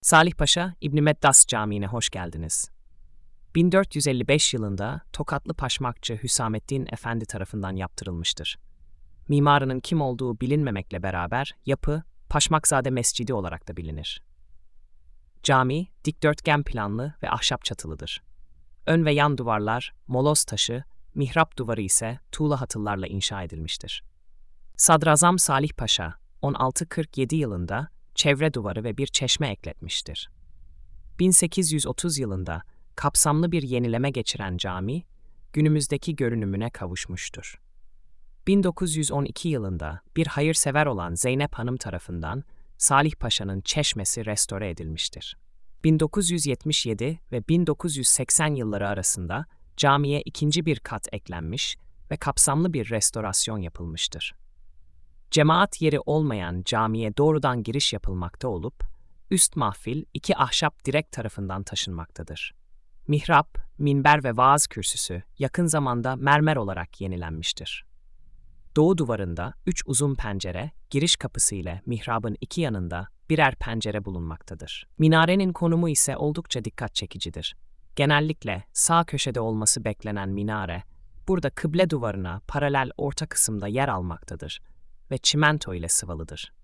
Salih Paşa İbn Meddas Camii'ne hoş geldiniz. 1455 yılında Tokatlı Paşmakçı Hüsamettin Efendi tarafından yaptırılmıştır. Mimarının kim olduğu bilinmemekle beraber yapı Paşmakzade Mescidi olarak da bilinir. Cami dikdörtgen planlı ve ahşap çatılıdır. Ön ve yan duvarlar moloz taşı, mihrap duvarı ise tuğla hatıllarla inşa edilmiştir. Sadrazam Salih Paşa 1647 yılında çevre duvarı ve bir çeşme ekletmiştir. 1830 yılında kapsamlı bir yenileme geçiren cami, günümüzdeki görünümüne kavuşmuştur. 1912 yılında bir hayırsever olan Zeynep Hanım tarafından Salih Paşa'nın çeşmesi restore edilmiştir. 1977 ve 1980 yılları arasında camiye ikinci bir kat eklenmiş ve kapsamlı bir restorasyon yapılmıştır. Cemaat yeri olmayan camiye doğrudan giriş yapılmakta olup, üst mahfil iki ahşap direk tarafından taşınmaktadır. Mihrap, minber ve vaaz kürsüsü yakın zamanda mermer olarak yenilenmiştir. Doğu duvarında 3 uzun pencere, giriş kapısı ile mihrabın iki yanında birer pencere bulunmaktadır. Minarenin konumu ise oldukça dikkat çekicidir. Genellikle sağ köşede olması beklenen minare, burada kıble duvarına paralel orta kısımda yer almaktadır ve çimento ile sıvalıdır.